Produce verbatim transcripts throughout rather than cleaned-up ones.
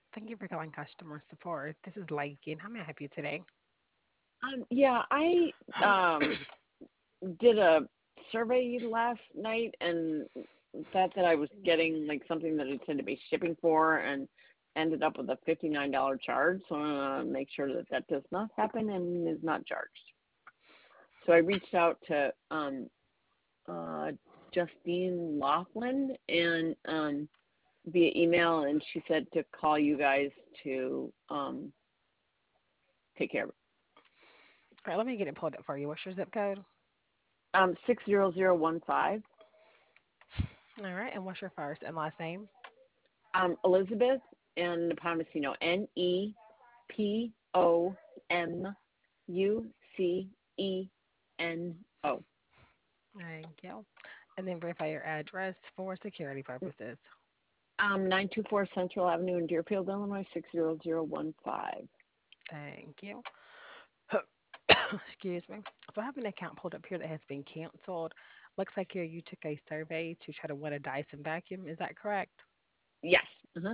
Thank you for calling customer support. This is Lakin. How may I help you today? Um, yeah, I um did a survey last night and thought that I was getting like something that it said to be shipping for and ended up with a fifty-nine dollars charge. So I want to make sure that that does not happen and is not charged. So I reached out to um, uh, Justine Laughlin and um, via email, and she said to call you guys to um, take care of it. All right, let me get it pulled up for you. What's your zip code? Um, six zero zero one five. All right, and what's your first and last name? Um, Elizabeth and Nepomuceno, N E P O M U C E N O. Thank you. And then verify your address for security purposes. Um, nine two four Central Avenue in Deerfield, Illinois, six zero zero one five. Thank you. Excuse me. So I have an account pulled up here that has been canceled. Looks like here you took a survey to try to win a Dyson vacuum. Is that correct? Yes. Uh-huh.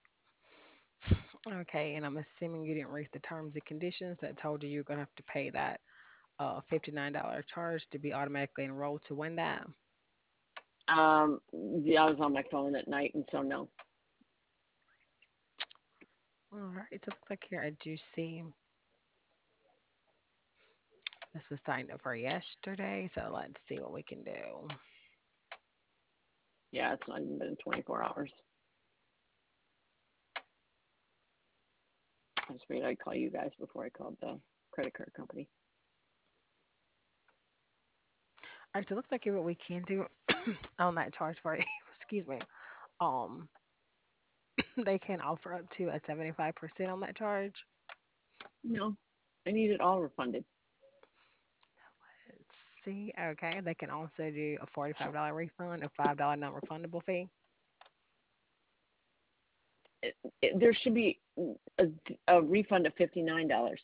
Okay, and I'm assuming you didn't read the terms and conditions that told you you're going to have to pay that uh, fifty-nine dollars charge to be automatically enrolled to win that. Um, yeah, I was on my phone at night, and so no. All right, it looks like here I do see this was signed up for yesterday, so let's see what we can do. Yeah, it's not even been twenty-four hours. I just figured I'd call you guys before I called the credit card company. All right, so it looks like here what we can do on that charge for you, excuse me, um, they can offer up to a seventy-five percent on that charge. No, I need it all refunded. Let's see, okay, they can also do a forty-five dollars refund, a five dollars non-refundable fee. It, it, there should be a, a refund of fifty-nine dollars.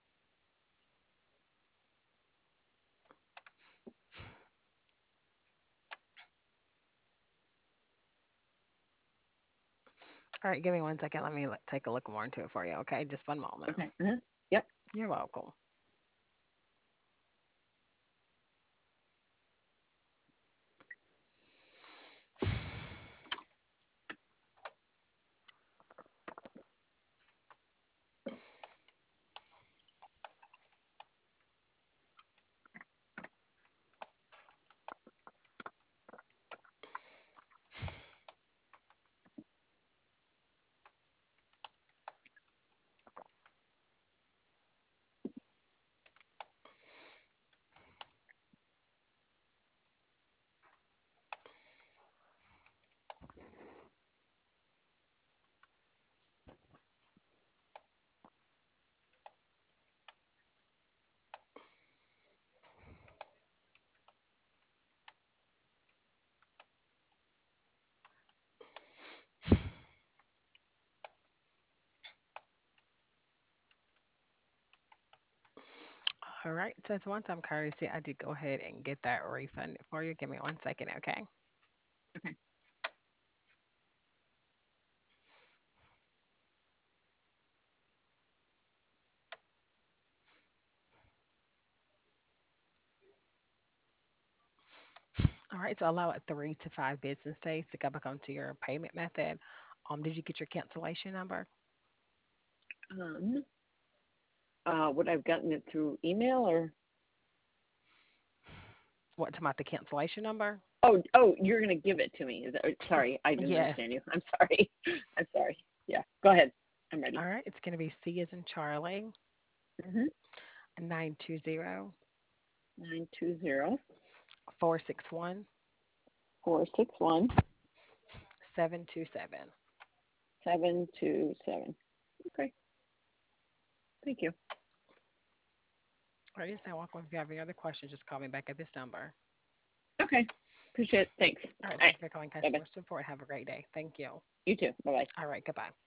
All right, give me one second. Let me like, take a look more into it for you, okay? Just one moment. Okay. Uh-huh. Yep. You're welcome. All right, so it's one time courtesy. I did go ahead and get that refunded for you. Give me one second, okay? Okay. All right, so allow it three to five business days to come back onto your payment method. Um, did you get your cancellation number? Um, uh, would I've gotten it through email or? What, to about the cancellation number? Oh, oh, you're gonna give it to me. Is that, sorry, I didn't Yes. understand you. I'm sorry. I'm sorry. Yeah, go ahead. I'm ready. All right, it's going to be C as in Charlie, Mm-hmm. nine two zero Nine two zero four six one four six one seven two seven. seven two seven. Okay. Thank you. All right, you're welcome. If you have any other questions, just call me back at this number. Okay. Appreciate it. Thanks. All right, All right. thank you for calling Bye bye. customer support. Have a great day. Thank you. You too. Bye bye. All right, goodbye.